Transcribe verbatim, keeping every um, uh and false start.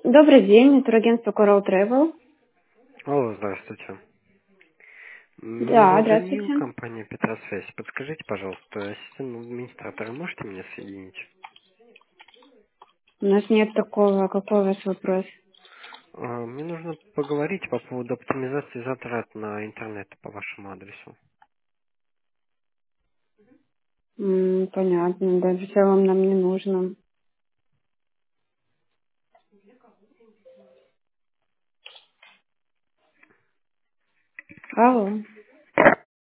Добрый день, это агентство Coral Travel. Алло, здравствуйте. Меня Да, зовут Даниил, здравствуйте. компания Петросвязь. Подскажите, пожалуйста, ассистент администратора, можете меня соединить? У нас нет такого. Какой у вас вопрос? А, Мне нужно поговорить по поводу оптимизации затрат на интернет по вашему адресу. М, понятно, да, в целом нам не нужно. Алло.